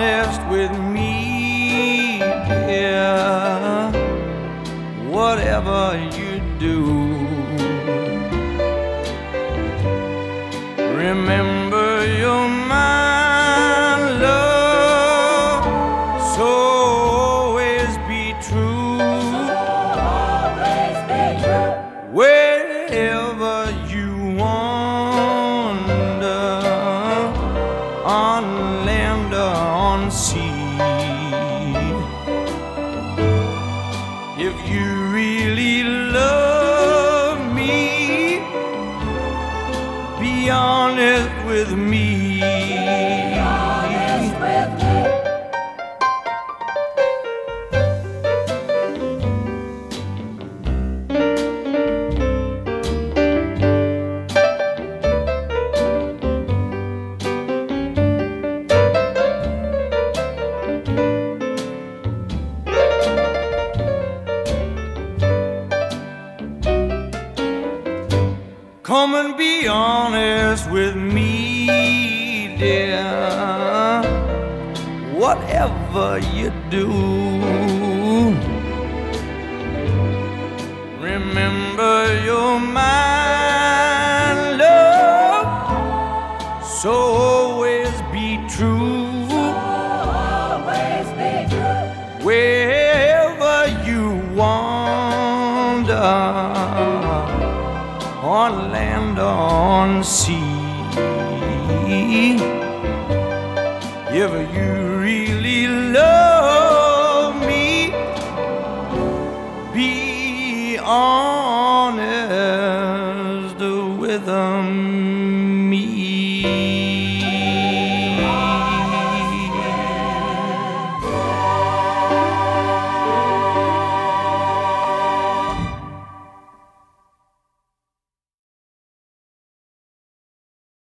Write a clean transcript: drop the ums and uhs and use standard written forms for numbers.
honest with me, dear, whatever you do, remember you're my love, so always be true, wherever you wander, on land or on sea. If you really love me, be honest with me. Be honest with me. Come and be honest with me, dear, whatever you do, remember you're my love, so always be true, wherever you wander, on land or on sea. If you really love me, be honest